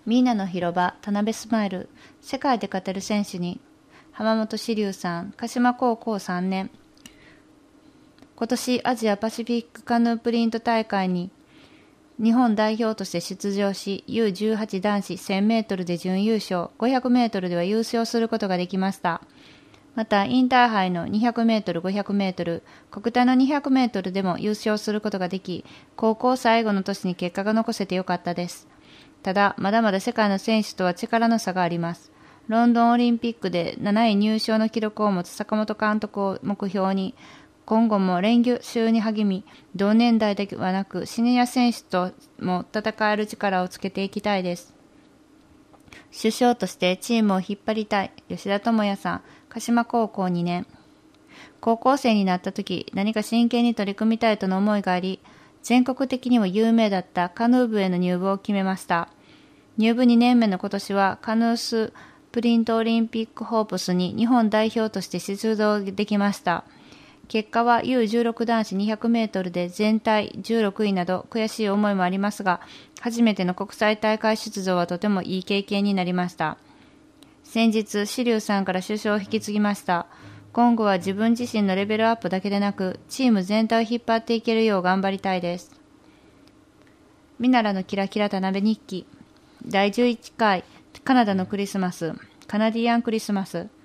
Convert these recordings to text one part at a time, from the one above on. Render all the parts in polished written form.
みんなの広場、田辺スマイル、世界で勝てる選手に、浜本志龍さん、鹿島高校3年。今年アジアパシフィックカヌープリント大会に日本代表として出場し、U18 男子1000メートルで準優勝、500メートルでは優勝することができました。また、インターハイの200メートル、500メートル、国体の200メートルでも優勝することができ、高校最後の年に結果が残せてよかったです。ただ、まだまだ世界の選手とは力の差があります。ロンドンオリンピックで7位入賞の記録を持つ坂本監督を目標に、今後も練習に励み、同年代だけはなくシニア選手とも戦える力をつけていきたいです。主将としてチームを引っ張りたい吉田智也さん、鹿島高校2年。高校生になった時、何か真剣に取り組みたいとの思いがあり、全国的にも有名だったカヌー部への入部を決めました。入部2年目の今年はカヌースプリントオリンピックホープスに日本代表として出場できました。結果は U16 男子200メートルで全体16位など悔しい思いもありますが、初めての国際大会出場はとてもいい経験になりました。先日、志龍さんから首相を引き継ぎました。今後は自分自身のレベルアップだけでなく、チーム全体を引っ張っていけるよう頑張りたいです。ミナラのキラキラ田辺日記第11回カナダのクリスマス、カナディアンクリスマス。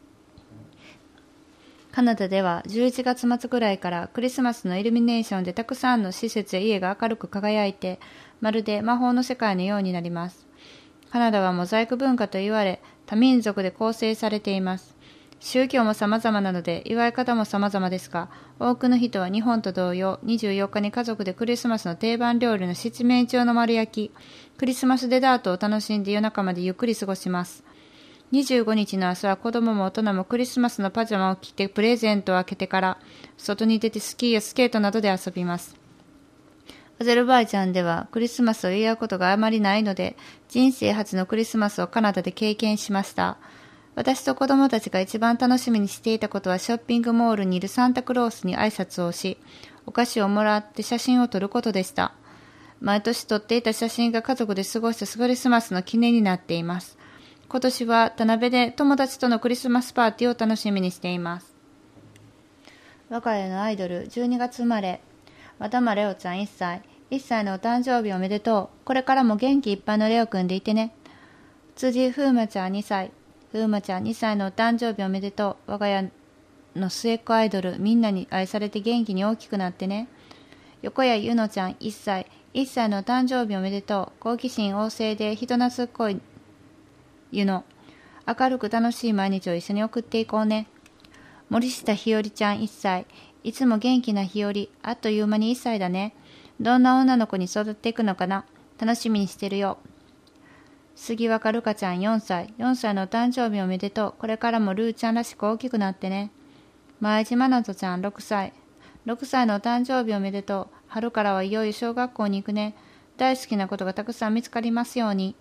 カナダでは11月末ぐらいからクリスマスのイルミネーションでたくさんの施設や家が明るく輝いて、まるで魔法の世界のようになります。カナダはモザイク文化と言われ、多民族で構成されています。宗教も様々なので祝い方も様々ですが、多くの人は日本と同様、24日に家族でクリスマスの定番料理の七面鳥の丸焼き、クリスマスデザートを楽しんで夜中までゆっくり過ごします。25日の朝は子供も大人もクリスマスのパジャマを着てプレゼントを開けてから外に出てスキーやスケートなどで遊びます。アゼルバイジャンではクリスマスを祝うことがあまりないので、人生初のクリスマスをカナダで経験しました。私と子供たちが一番楽しみにしていたことはショッピングモールにいるサンタクロースに挨拶をし、お菓子をもらって写真を撮ることでした。毎年撮っていた写真が家族で過ごしたクリスマスの記念になっています。今年は田辺で友達とのクリスマスパーティーを楽しみにしています。我が家のアイドル、12月生まれ、和田間レオちゃん1歳。1歳のお誕生日おめでとう。これからも元気いっぱいのレオくんでいてね。辻風馬ちゃん2歳。風馬ちゃん2歳のお誕生日おめでとう。我が家の末っ子アイドル、みんなに愛されて元気に大きくなってね。横谷ゆのちゃん1歳。1歳のお誕生日おめでとう。好奇心旺盛で人懐っこいゆの。明るく楽しい毎日を一緒に送っていこうね。森下ひよりちゃん1歳。いつも元気なひより。あっという間に1歳だね。どんな女の子に育っていくのかな。楽しみにしてるよ。杉若るかちゃん4歳。4歳のお誕生日おめでとう。これからもルーちゃんらしく大きくなってね。前島なとちゃん6歳。6歳のお誕生日おめでとう。春からはいよいよ小学校に行くね。大好きなことがたくさん見つかりますように。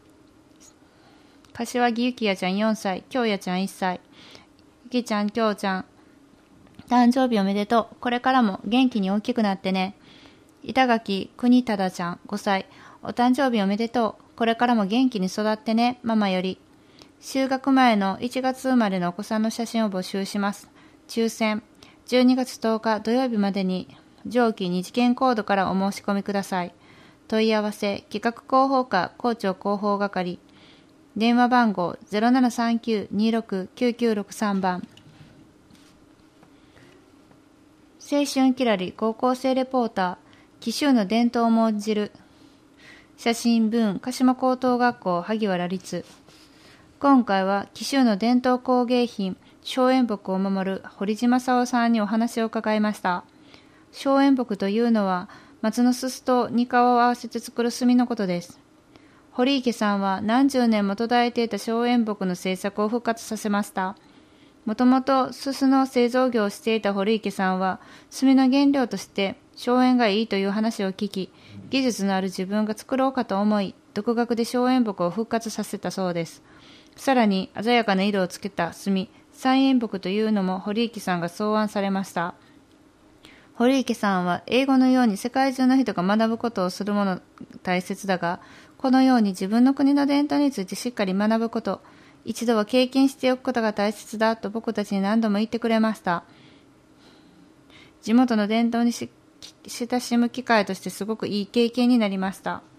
柏木ゆきやちゃん4歳。京也ちゃん1歳。ゆきちゃん、京ちゃん。誕生日おめでとう。これからも元気に大きくなってね。板垣国忠ちゃん5歳。お誕生日おめでとう。これからも元気に育ってね。ママより。就学前の1月生まれのお子さんの写真を募集します。抽選。12月10日土曜日までに上記2次元コードからお申し込みください。問い合わせ、企画広報課校長広報係。電話番号 0739-269963 番。青春きらり高校生レポーター、紀州の伝統を重んじる。写真文、鹿島高等学校萩原立。今回は紀州の伝統工芸品、松煙木を守る堀島沙夫さんにお話を伺いました。松煙木というのは、松のすすとにかわを合わせて作る炭のことです。堀池さんは何十年も途絶えていた松煙木の製作を復活させました。もともとすすの製造業をしていた堀池さんは、炭の原料として松煙がいいという話を聞き、技術のある自分が作ろうかと思い、独学で松煙木を復活させたそうです。さらに鮮やかな色をつけた炭、三煙木というのも堀池さんが草案されました。 堀池さんは英語のように世界中の人が学ぶことをするもの大切だが、このように自分の国の伝統についてしっかり学ぶこと、一度は経験しておくことが大切だと僕たちに何度も言ってくれました。地元の伝統に親しむ機会としてすごくいい経験になりました。